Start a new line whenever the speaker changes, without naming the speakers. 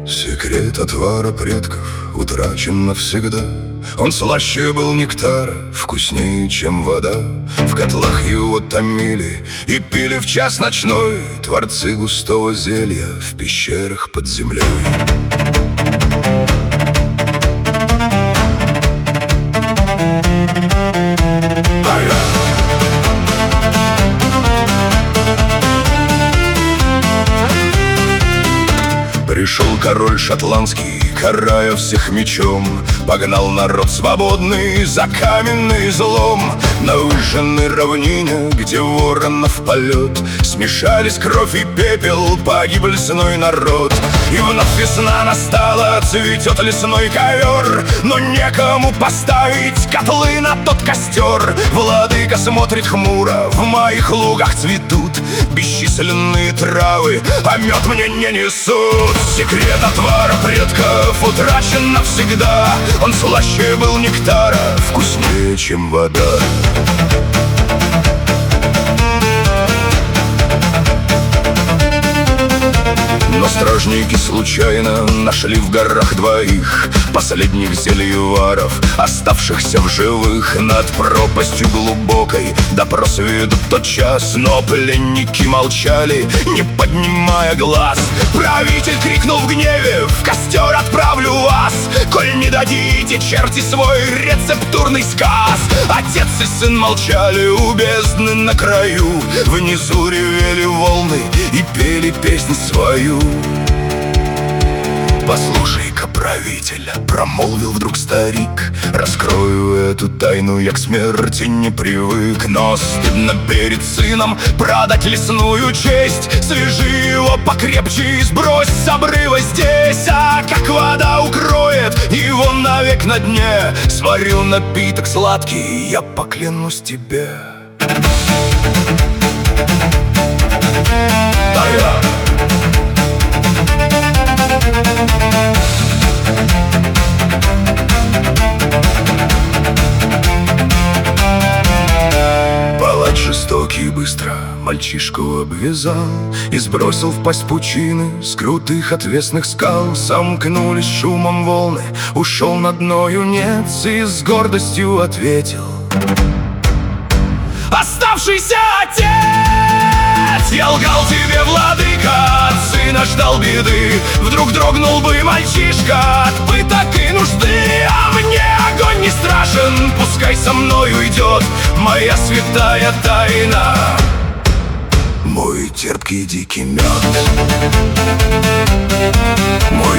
Секрет отвара предков утрачен навсегда. Он слаще был нектара, вкуснее, чем вода. В котлах его томили и пили в час ночной творцы густого зелья в пещерах под землей. Пришел король шотландский, карая всех мечом, погнал народ свободный за каменный злом. На выжженной равнине, где воронов полет, смешались кровь и пепел, погиб лесной народ. И вновь весна настала, цветет лесной ковер, но некому поставить котлы на тот костер. Владыка смотрит хмуро, в моих лугах цветут бесчисленные травы, а мед мне не несут. Секрет отвара предков утрачен навсегда. Он слаще был нектара, вкуснее, чем вода. Но стражники случайно нашли в горах двоих последних зельеваров, оставшихся в живых. Над пропастью глубокой допрос ведут тотчас, но пленники молчали, не поднимая глаз. Правитель крикнул в гневе: в костер отправлю вас, коль не дадите, черти, свой рецептурный сказ. Отец и сын молчали у бездны на краю, внизу ревели волны и пели песнь свою. «Послушай-ка, правитель, — промолвил вдруг старик, — раскрою эту тайну, я к смерти не привык. Но стыдно перед сыном продать лесную честь. Свяжи его покрепче и сбрось с обрыва здесь. А как вода укроет его навек на дне, сварил напиток сладкий, я поклянусь тебе». Палач жестокий быстро мальчишку обвязал и сбросил в пасть пучины с крутых отвесных скал. Сомкнулись шумом волны, ушел на дно юнец и с гордостью ответил: «Оставшийся отец! Я лгал тебе, владыка, от сына ждал беды. Вдруг дрогнул бы мальчишка от пыток и нужды. А мне огонь не страшен, пускай со мною идет моя святая тайна, мой терпкий дикий мед, мой